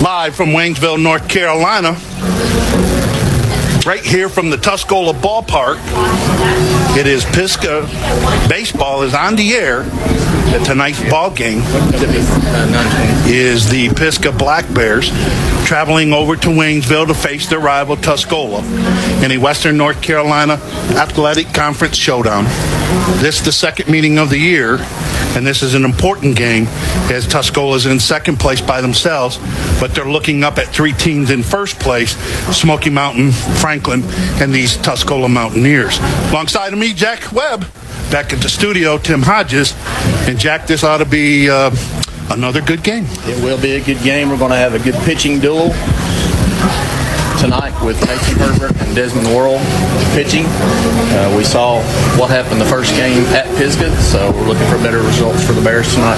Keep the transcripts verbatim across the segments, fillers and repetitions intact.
Live from Waynesville, North Carolina, right here from the Tuscola Ballpark. It is Pisgah Baseball is on the air. Tonight's ball game is the Pisgah Black Bears traveling over to Waynesville to face their rival Tuscola in a Western North Carolina Athletic Conference showdown. This is the second meeting of the year, and this is an important game as Tuscola is in second place by themselves, but they're looking up at three teams in first place, Smoky Mountain, Franklin, and these Tuscola Mountaineers. Alongside of me, Jack Webb. Back at the studio, Tim Hodges. And Jack, this ought to be uh, another good game. It will be a good game. We're going to have a good pitching duel tonight with Mason Herbert and Desmond Worrell pitching. Uh, we saw what happened the first game at Pisgah, so we're looking for better results for the Bears tonight.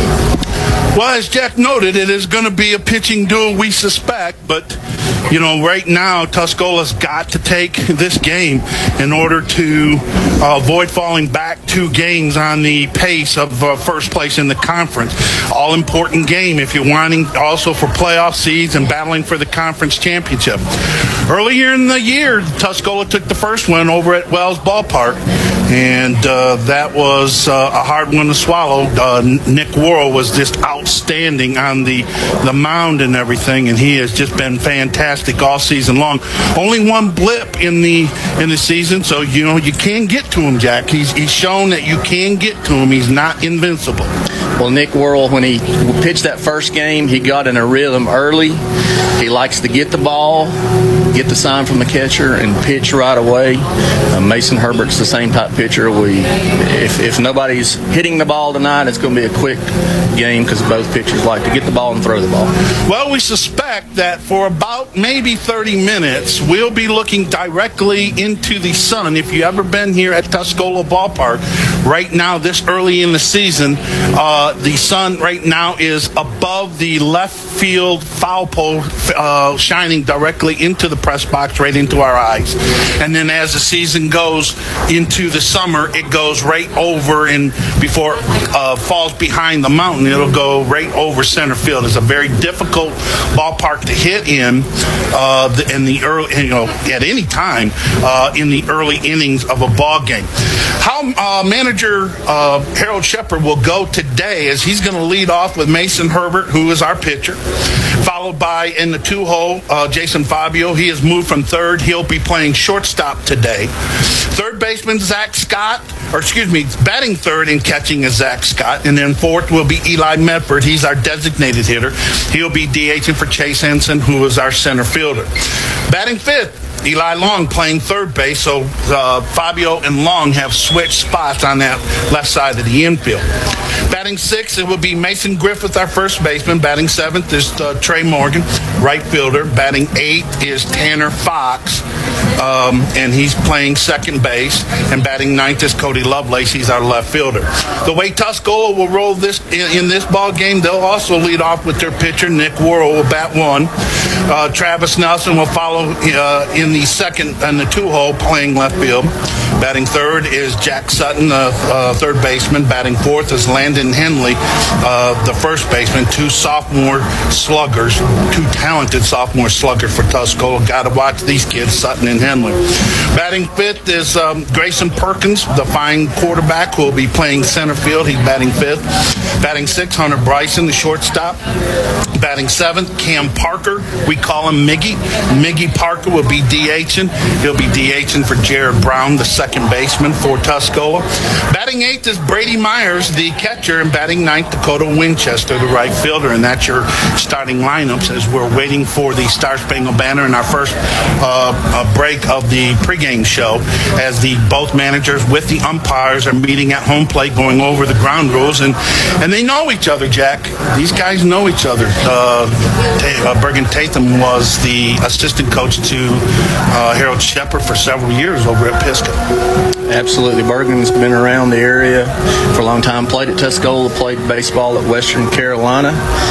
Well, as Jack noted, it is going to be a pitching duel, we suspect, but you know, right now, Tuscola's got to take this game in order to uh, avoid falling back two games on the pace of uh, first place in the conference. All important game if you're wanting also for playoff seeds and battling for the conference championship. Earlier in the year, Tuscola took the first one over at Wells Ballpark, and uh, that was uh, a hard one to swallow. Uh, Nick Worrell was just outstanding on the, the mound and everything, and he has just been fantastic all season long. Only one blip in the in the season, so you know you can get to him, Jack. He's he's shown that you can get to him. He's not invincible. Well, Nick Worrell, when he pitched that first game, he got in a rhythm early. He likes to get the ball, get the sign from the catcher, and pitch right away. Uh, Mason Herbert's the same type pitcher. We, if, if nobody's hitting the ball tonight, it's going to be a quick game because both pitchers like to get the ball and throw the ball. Well, we suspect that for about maybe thirty minutes, we'll be looking directly into the sun. If you've ever been here at Tuscola Ballpark, right now, this early in the season, uh, the sun right now is above the left field foul pole, uh, shining directly into the press box, right into our eyes. And then as the season goes into the summer, it goes right over, and before it uh, falls behind the mountain, it'll go right over center field. It's a very difficult ballpark to hit in uh, in the early, you know, at any time uh, in the early innings of a ball game. How uh, manager uh, Harold Shepard will go today is he's going to lead off with Mason Herbert, who is our pitcher, followed by in the two-hole uh, Jason Fabio. He has moved from third. He'll be playing shortstop today. Third baseman Zach Scott, or excuse me, batting third and catching is Zach Scott, and then fourth will be Eli Medford. He's our designated hitter. He'll be DHing for Chase Henson, who is our center fielder. Batting fifth, Eli Long playing third base, so uh, Fabio and Long have switched spots on that left side of the infield. Batting sixth, it will be Mason Griffith, our first baseman. Batting seventh is uh, Trey Morgan, right fielder. Batting eighth is Tanner Fox, um, and he's playing second base. And batting ninth is Cody Lovelace. He's our left fielder. The way Tuscola will roll this in, in this ball game, they'll also lead off with their pitcher, Nick Worrell, will bat one. Uh, Travis Nelson will follow uh, in the second and the two-hole, playing left field. Batting third is Jack Sutton, the uh, third baseman. Batting fourth is Landon Henley, uh, the first baseman. Two sophomore sluggers, two talented sophomore sluggers for Tuscola. Got to watch these kids, Sutton and Henley. Batting fifth is um, Grayson Perkins, the fine quarterback, who will be playing center field. He's batting fifth. Batting sixth, Hunter Bryson, the shortstop. Batting seventh, Cam Parker. We call him Miggy. Miggy Parker will be DHing. He'll be DHing for Jared Brown, the second baseman for Tuscola. Batting eighth is Brady Myers, the catcher, and batting ninth, Dakota Winchester, the right fielder. And that's your starting lineups as we're waiting for the Star Spangled Banner in our first uh, uh, break of the pregame show, as the both managers with the umpires are meeting at home plate, going over the ground rules, and and they know each other, Jack. These guys know each other. Uh, uh, Bergen Tatham was the assistant coach to uh, Harold Shepard for several years over at Pisgah. Absolutely. Bergen's been around the area for a long time. Played at Tuscola, played baseball at Western Carolina,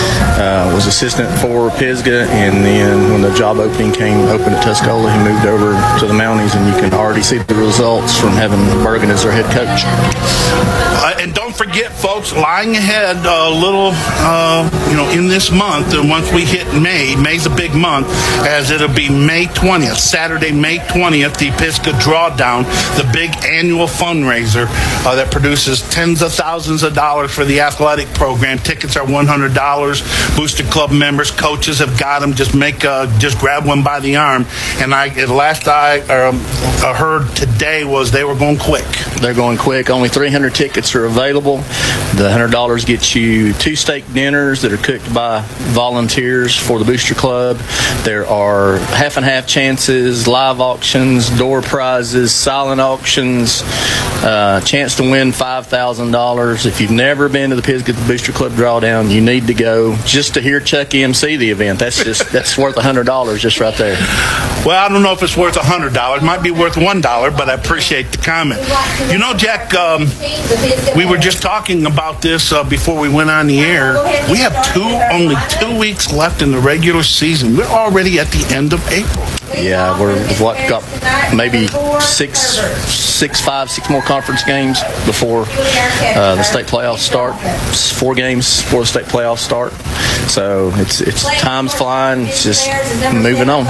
uh, was assistant for Pisgah, and then when the job opening came open at Tuscola, he moved over to the Mounties, and you can already see the results from having Bergen as their head coach. Uh, and don't forget, folks, lying ahead a uh, little, uh, you know, in this month, month, and once we hit May, May's a big month, as it'll be May twentieth, Saturday, May twentieth, the Pisgah Drawdown, the big annual fundraiser uh, that produces tens of thousands of dollars for the athletic program. Tickets are one hundred dollars. Booster Club members, coaches have got them. Just make, uh, just grab one by the arm. And I, the last I um, heard today was they were going quick. They're going quick. Only three hundred tickets are available. The one hundred dollars gets you two steak dinners that are cooked by volunteers for the Booster Club. There are half and half chances, live auctions, door prizes, silent auctions, uh, chance to win five thousand dollars. If you've never been to the Pisgah Booster Club Drawdown, you need to go just to hear Chucky M C the event. That's just that's worth one hundred dollars just right there. Well, I don't know if it's worth one hundred dollars. It might be worth one dollar, but I appreciate the comment. You know, Jack, um, we were just talking about this uh, before we went on the air. We have two, only two weeks left in the regular season. We're already at the end of April. Yeah, we're what got maybe six, six, five, six more conference games before uh, the state playoffs start. Four games before the state playoffs start. So it's it's time's flying. It's just moving on.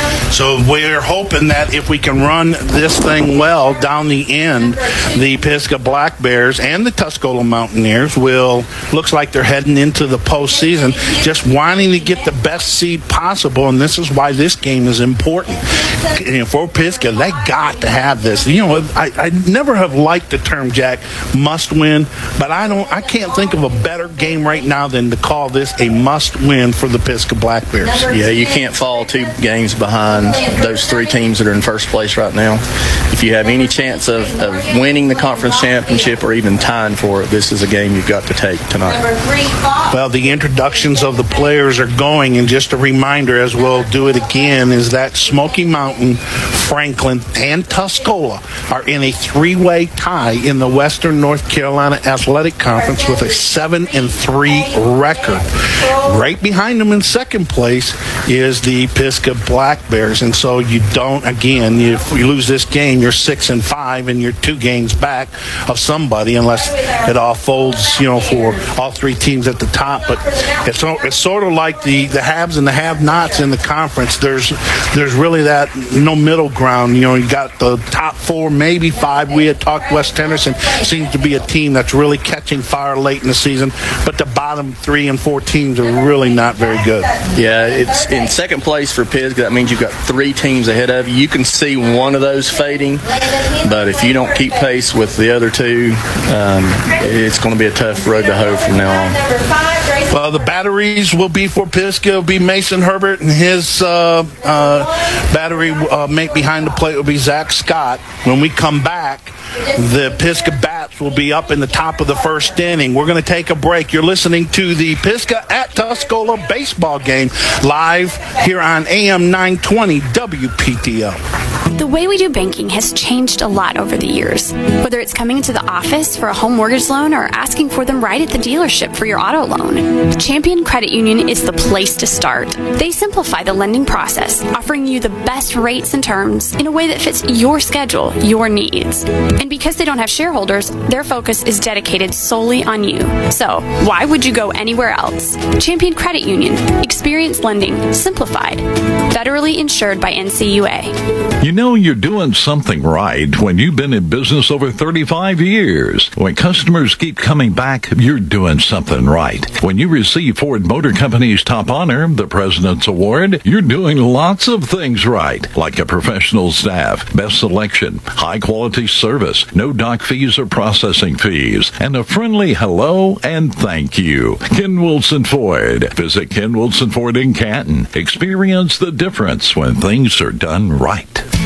So we're hoping that if we can run this thing well down the end, the Pisgah Black Bears and the Tuscola Mountaineers will looks like they're heading into the postseason, just wanting to get the best seed possible, and this is why this game is important. You know, for Pisgah, they got to have this. You know, I, I never have liked the term, Jack, must win, but I don't. I can't think of a better game right now than to call this a must win for the Pisgah Black Bears. Yeah, you can't fall two games behind those three teams that are in first place right now. If you have any chance of, of winning the conference championship or even tying for it, this is a game you've got to take tonight. Well, the introductions of the players are going, and just a reminder, as we'll do it again, is that Smoky Mountain, Franklin, and Tuscola are in a three-way tie in the Western North Carolina Athletic Conference with a seven and three record. Right behind them in second place is the Pisgah Black Bears, and so you don't, again, if you lose this game, you're six and five, and you're two games back of somebody, unless it all folds, you know, for all three teams at the top. But it's it's sort of like the the haves and the have-nots in the conference. There's there's really that no middle ground. You know, you got the top four, maybe five. We had talked West Henderson seems to be a team that's really catching fire late in the season, but the bottom three and four teams are really not very good. Yeah, it's in second place for Pisgah. That means you've got three teams ahead of you. You can see one of those fading, but if you don't keep pace with the other two, um, it's going to be a tough road to hoe from now on. Well, the batteries will be for Pisgah. It'll be Mason Herbert, and his uh, uh, battery uh, mate behind the plate will be Zach Scott. When we come back, the Pisgah Bats will be up in the top of the first inning. We're going to take a break. You're listening to the Pisgah at Tuscola baseball game live here on A M nine twenty W P T L. The way we do banking has changed a lot over the years. Whether it's coming into the office for a home mortgage loan or asking for them right at the dealership for your auto loan, Champion Credit Union is the place to start. They simplify the lending process, offering you the best rates and terms in a way that fits your schedule, your needs. And because they don't have shareholders, their focus is dedicated solely on you. So, why would you go anywhere else? Champion Credit Union. Experience lending. Simplified. Federally insured by N C U A. You know you're doing something right when you've been in business over thirty-five years. When customers keep coming back, you're doing something right. When you receive Ford Motor Company's top honor, the President's Award, you're doing lots of things right, like a professional staff, best selection, high-quality service, no dock fees or processing fees, and a friendly hello and thank you. Ken Wilson Ford. Visit Ken Wilson Ford in Canton. Experience the difference when things are done right.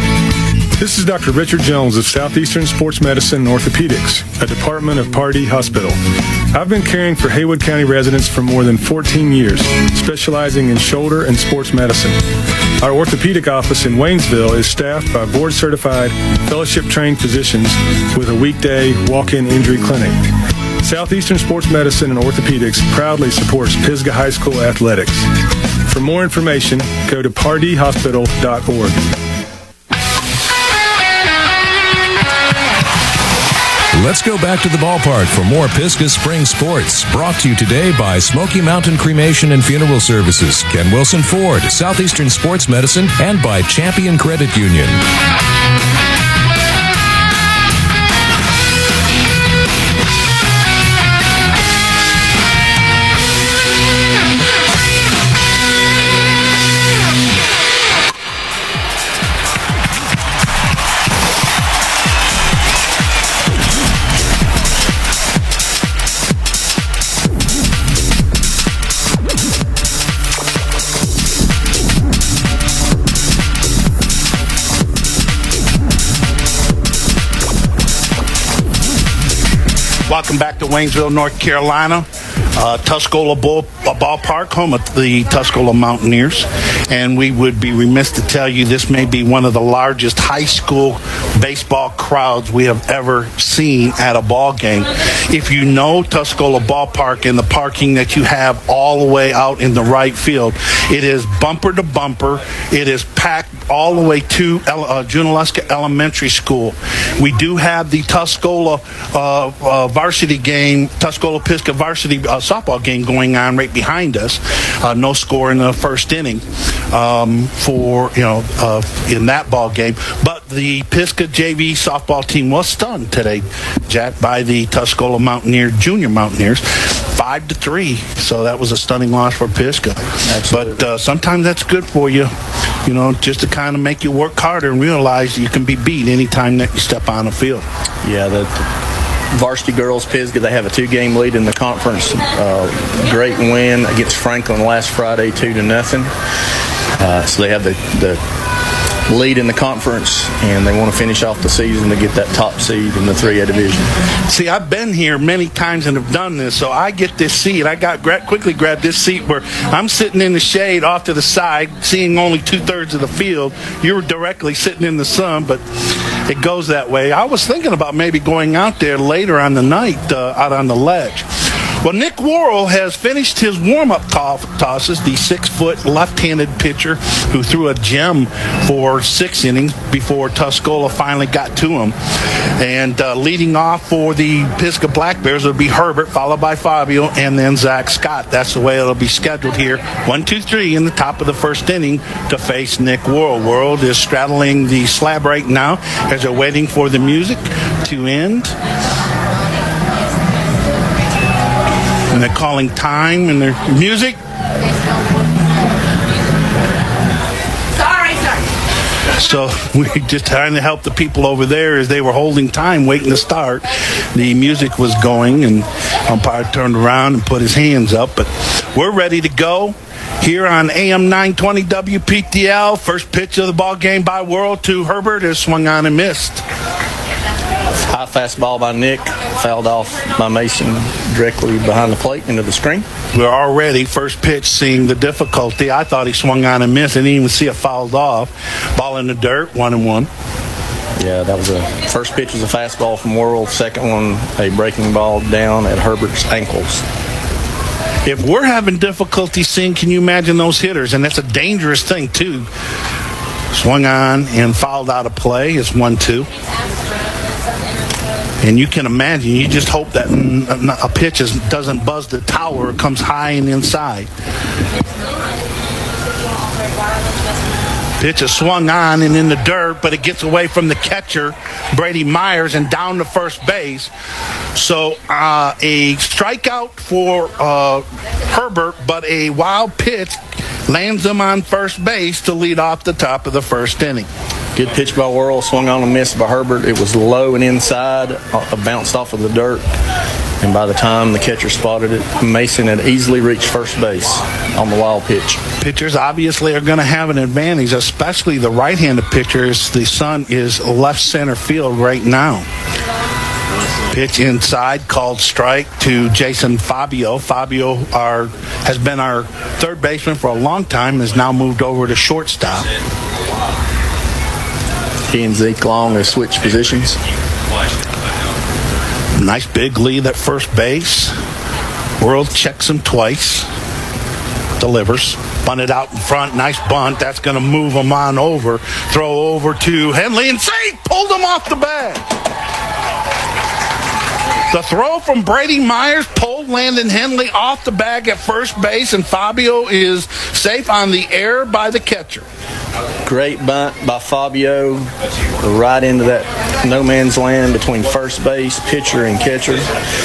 This is Doctor Richard Jones of Southeastern Sports Medicine and Orthopedics, a department of Pardee Hospital. I've been caring for Haywood County residents for more than fourteen years, specializing in shoulder and sports medicine. Our orthopedic office in Waynesville is staffed by board-certified, fellowship-trained physicians with a weekday walk-in injury clinic. Southeastern Sports Medicine and Orthopedics proudly supports Pisgah High School athletics. For more information, go to pardee hospital dot org. let's go back to the ballpark for more Pisgah Spring Sports. Brought to you today by Smoky Mountain Cremation and Funeral Services, Ken Wilson Ford, Southeastern Sports Medicine, and by Champion Credit Union. Welcome back to Waynesville, North Carolina. Uh, Tuscola Ball, uh, Ballpark, home of the Tuscola Mountaineers. And we would be remiss to tell you this may be one of the largest high school baseball crowds we have ever seen at a ball game. If you know Tuscola Ballpark and the parking that you have all the way out in the right field, it is bumper to bumper. It is packed all the way to uh, Junaluska Elementary School. We do have the Tuscola uh, uh, varsity game, Tuscola Pisgah varsity uh, softball game going on right behind us. Uh, no score in the first inning um, for, you know, uh, in that ball game. But the Pisgah J V softball team was stunned today, Jack, by the Tuscola Mountaineer Junior Mountaineers, five to three. So that was a stunning loss for Pisgah. Absolutely. But uh, sometimes that's good for you, you know, just to kind of make you work harder and realize you can be beat anytime that you step on the field. Yeah, the varsity girls Pisgah, they have a two-game lead in the conference. Uh, great win against Franklin last Friday, two to nothing. Uh, so they have the, the lead in the conference, and they want to finish off the season to get that top seed in the three A division. See, I've been here many times and have done this, so I get this seat. I got gra- quickly grabbed this seat where I'm sitting in the shade off to the side, seeing only two-thirds of the field. You're directly sitting in the sun, but it goes that way. I was thinking about maybe going out there later on the night, uh, out on the ledge. Well, Nick Worrell has finished his warm-up tosses, the six-foot left-handed pitcher who threw a gem for six innings before Tuscola finally got to him. And uh, leading off for the Pisgah Black Bears will be Herbert, followed by Fabio, and then Zach Scott. That's the way it'll be scheduled here. One, two, three in the top of the first inning to face Nick Worrell. Worrell is straddling the slab right now as they're waiting for the music to end. And they're calling time and their music. Sorry, sorry. So we're just trying to help the people over there as they were holding time, waiting to start. The music was going, and umpire turned around and put his hands up. But we're ready to go here on A M nine twenty W P T L. First pitch of the ball game by Worrell to Herbert is swung on and missed. High fastball by Nick, fouled off by Mason directly behind the plate into the screen. We're already, first pitch, seeing the difficulty. I thought he swung on and missed. I didn't even see it fouled off. Ball in the dirt, one and one. Yeah, that was a first pitch was a fastball from Worrell. Second one, a breaking ball down at Herbert's ankles. If we're having difficulty seeing, can you imagine those hitters? And that's a dangerous thing, too. Swung on and fouled out of play. It's one two. And you can imagine, you just hope that a pitch is, doesn't buzz the tower or comes high and inside. Pitch is swung on and in the dirt, but it gets away from the catcher, Brady Myers, and down to first base. So uh, a strikeout for uh, Herbert, but a wild pitch lands him on first base to lead off the top of the first inning. Good pitch by Worrell, swung on and missed by Herbert. It was low and inside, uh, bounced off of the dirt. And by the time the catcher spotted it, Mason had easily reached first base on the wild pitch. Pitchers obviously are going to have an advantage, especially the right-handed pitchers. The sun is left center field right now. Pitch inside, called strike to Jason Fabio. Fabio our, has been our third baseman for a long time, has now moved over to shortstop. He and Zeke Long have switched positions. Nice big lead at first base. Worrell checks him twice. Delivers. Bunted out in front. Nice bunt. That's going to move him on over. Throw over to Henley and safe. Pulled him off the bag. The throw from Brady Myers pulled Landon Henley off the bag at first base, and Fabio is safe on the air by the catcher. Great bunt by Fabio, right into that no man's land between first base, pitcher, and catcher.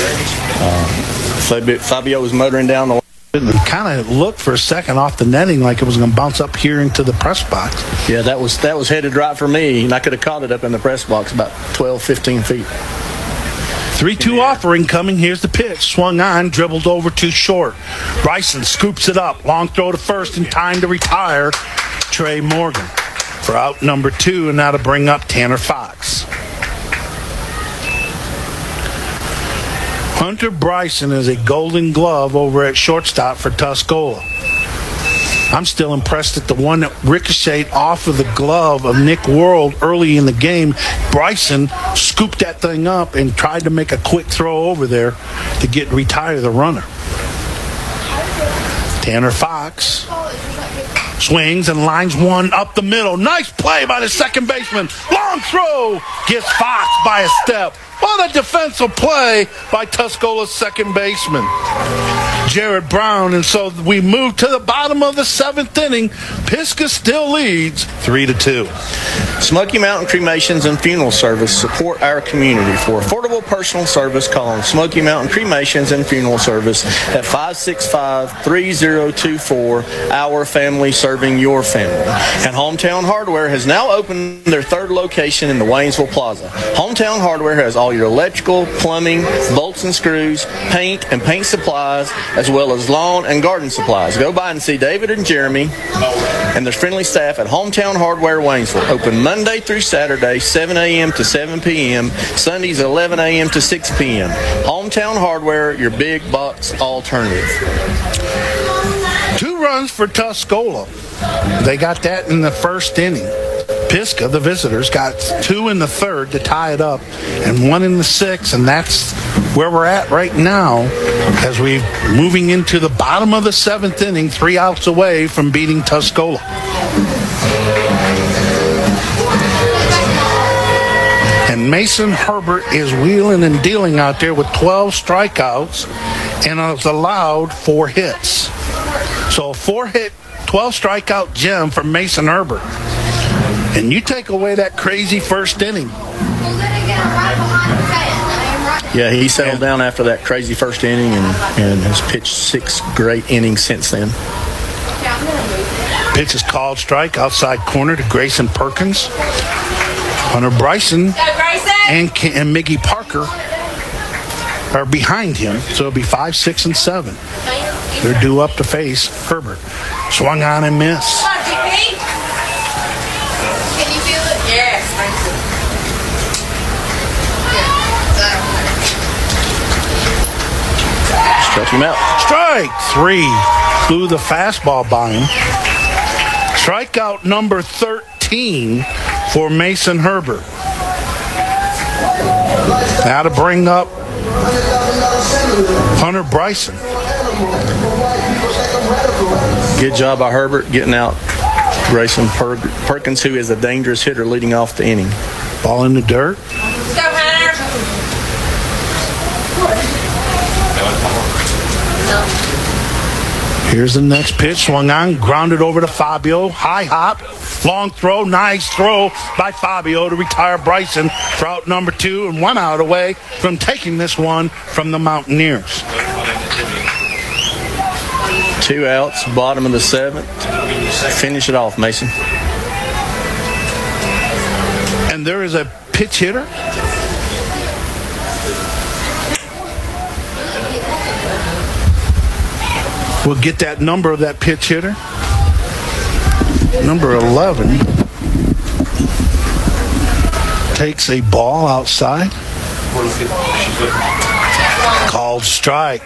Uh, Fabio was motoring down the line. Kind of looked for a second off the netting like it was going to bounce up here into the press box. Yeah, that was that was headed right for me, and I could have caught it up in the press box about twelve, fifteen feet. three two offering coming. Here's the pitch. Swung on, dribbled over too short. Bryson scoops it up. Long throw to first in time to retire Trey Morgan for out number two, and now to bring up Tanner Fox. Hunter Bryson is a Golden Glove over at shortstop for Tuscola. I'm still impressed at the one that ricocheted off of the glove of Nick World early in the game. Bryson scooped that thing up and tried to make a quick throw over there to get retire the runner. Tanner Fox swings and lines one up the middle. Nice play by the second baseman. Long throw gets Fox by a step. What a defensive play by Tuscola's second baseman, Jared Brown. And so we move to the bottom of the seventh inning. Pisgah still leads three to two. Smoky Mountain Cremations and Funeral Service support our community. For affordable personal service, call on Smoky Mountain Cremations and Funeral Service at five six five, three zero two four. Our family serving your family. And Hometown Hardware has now opened their third location in the Waynesville Plaza. Hometown Hardware has all your electrical, plumbing, bolts and screws, paint and paint supplies, as well as lawn and garden supplies. Go by and see David and Jeremy and their friendly staff at Hometown Hardware Waynesville. Open Monday through Saturday, seven a.m. to seven p.m., Sundays eleven a.m. to six p.m. Hometown Hardware, your big box alternative. Two runs for Tuscola. They got that in the first inning. Pisgah, the visitors, got two in the third to tie it up and one in the sixth, and that's where we're at right now as we're moving into the bottom of the seventh inning, three outs away from beating Tuscola. And Mason Herbert is wheeling and dealing out there with twelve strikeouts and has allowed four hits. So a four-hit, twelve strikeout gem for Mason Herbert. And you take away that crazy first inning. Yeah, he settled down after that crazy first inning and, and has pitched six great innings since then. Pitch is called strike outside corner to Grayson Perkins. Hunter Bryson and, and Miggy Parker are behind him, so it'll be five, six, and seven. They're due up to face Herbert. Swung on and missed. Stretch him out. Strike three. Flew the fastball by him. Strikeout number thirteen for Mason Herbert. Now to bring up Hunter Bryson. Good job by Herbert getting out Grayson per- Perkins, who is a dangerous hitter leading off the inning. Ball in the dirt. Go, Hunter. Here's the next pitch. Swung on, grounded over to Fabio. High hop, long throw, nice throw by Fabio to retire Bryson for out number two, and one out away from taking this one from the Mountaineers. Two outs, bottom of the seventh. Finish it off, Mason. And there is a pitch hitter. We'll get that number of that pitch hitter. Number eleven takes a ball outside. Called strike.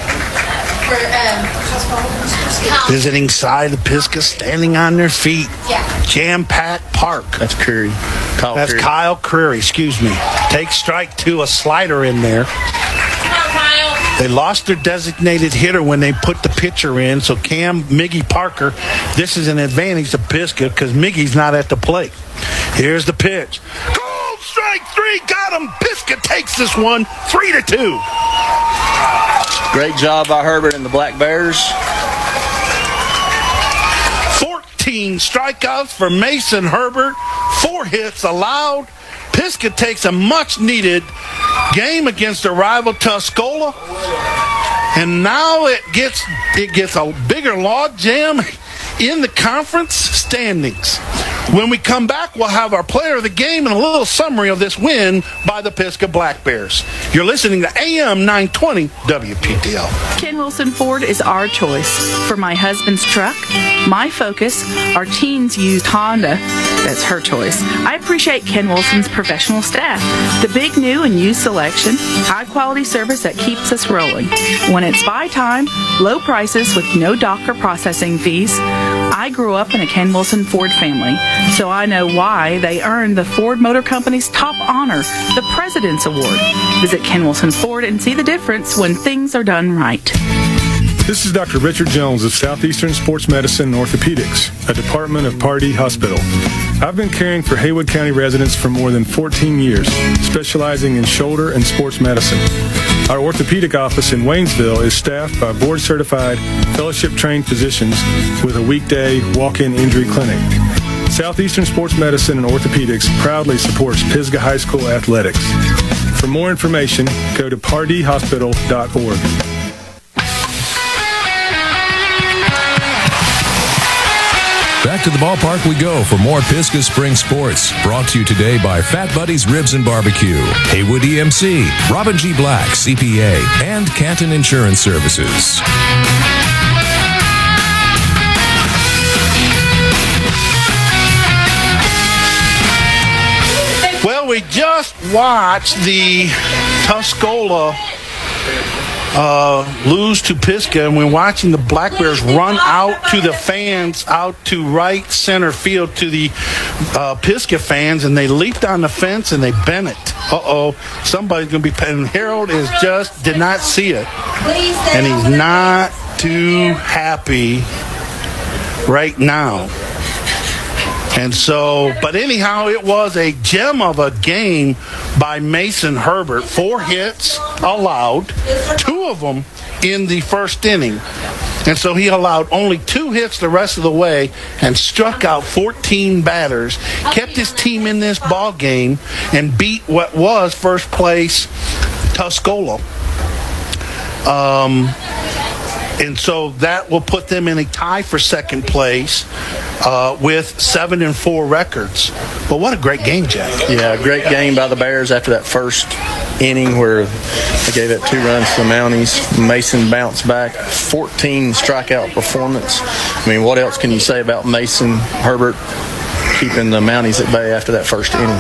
Visiting side of Pisgah, standing on their feet. Jam-packed park. That's Curry. Kyle That's Curry. Kyle Curry, excuse me. Takes strike two, a slider in there. They lost their designated hitter when they put the pitcher in, so Cam Miggy Parker, this is an advantage to Pisgah because Miggy's not at the plate. Here's the pitch. Goal strike! strike three, got him. Pisgah takes this one, three to two. Great job by Herbert and the Black Bears. fourteen strikeouts for Mason Herbert, four hits allowed. Pisgah takes a much-needed game against their rival Tuscola, and now it gets it gets a bigger log jam in the conference standings. When we come back, we'll have our player of the game and a little summary of this win by the Pisgah Black Bears. You're listening to A M nine twenty W P T L. Ken Wilson Ford is our choice. For my husband's truck, my Focus, our teens used Honda, that's her choice. I appreciate Ken Wilson's professional staff, the big new and used selection, high quality service that keeps us rolling. When it's buy time, low prices with no dock or processing fees. I grew up in a Ken Wilson Ford family, so I know why they earned the Ford Motor Company's top honor, the President's Award. Visit Ken Wilson Ford and see the difference when things are done right. This is Doctor Richard Jones of Southeastern Sports Medicine and Orthopedics, a department of Pardee Hospital. I've been caring for Haywood County residents for more than fourteen years, specializing in shoulder and sports medicine. Our orthopedic office in Waynesville is staffed by board-certified, fellowship-trained physicians with a weekday walk-in injury clinic. Southeastern Sports Medicine and Orthopedics proudly supports Pisgah High School athletics. For more information, go to pardee hospital dot org. Back to the ballpark we go for more Pisgah Spring Sports. Brought to you today by Fat Buddies Ribs and Barbecue, Haywood E M C, Robin G. Black, C P A, and Canton Insurance Services. Well, we just watched the Tuscola uh, lose to Pisgah, and we're watching the Black Bears run out to the fans, out to right center field to the uh, Pisgah fans, and they leaped on the fence and they bent it. Uh-oh, somebody's going to be paying. Harold is just did not see it, and he's not too happy right now. And so, but anyhow, it was a gem of a game by Mason Herbert. Four hits allowed, two of them in the first inning. And so he allowed only two hits the rest of the way and struck out fourteen batters, kept his team in this ball game, and beat what was first place Tuscola. Um, and so that will put them in a tie for second place uh, with seven and four records. But what a great game, Jack! Yeah, great game by the Bears after that first inning where they gave up two runs to the Mounties. Mason bounced back, fourteen strikeout performance. I mean, what else can you say about Mason Herbert keeping the Mounties at bay after that first inning?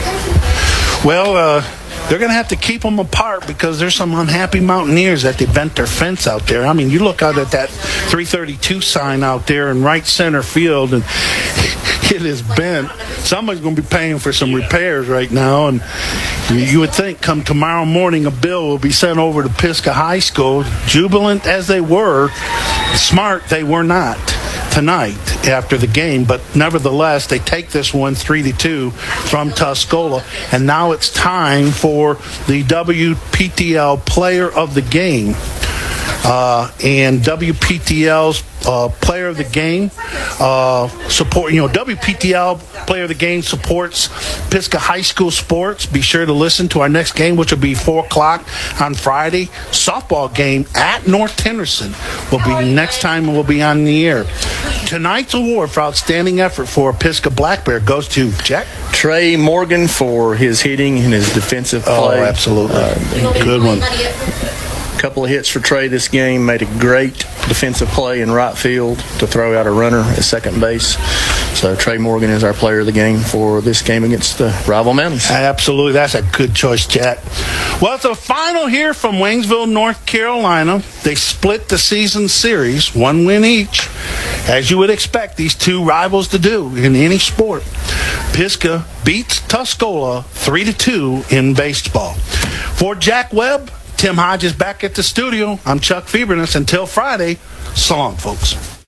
Well, uh, they're going to have to keep them apart because there's some unhappy Mountaineers that they bent their fence out there. I mean, you look out at that three thirty-two sign out there in right center field, and it is bent. Somebody's going to be paying for some repairs right now, and you would think come tomorrow morning a bill will be sent over to Pisgah High School. Jubilant as they were, smart they were not tonight after the game, but nevertheless they take this one three to two from Tuscola, and now it's time for the W P T L Player of the Game. Uh, and W P T L's uh, Player of the Game uh, support. You know, W P T L Player of the Game supports Pisgah High School sports. Be sure to listen to our next game, which will be four o'clock on Friday. Softball game at North Henderson will be next time we'll be on the air. Tonight's award for outstanding effort for Pisgah Black Bear goes to Jack Trey Morgan for his hitting and his defensive play. Oh, absolutely. Uh, Good one. Couple of hits for Trey this game, made a great defensive play in right field to throw out a runner at second base. So Trey Morgan is our player of the game for this game against the rival Mounties. Absolutely. That's a good choice, Jack. Well, it's a final here from Waynesville, North Carolina. They split the season series, one win each, as you would expect these two rivals to do in any sport. Pisgah beats Tuscola three to two in baseball. For Jack Webb, Tim Hodges back at the studio. I'm Chuck Fiebernis. Until Friday, so long, folks.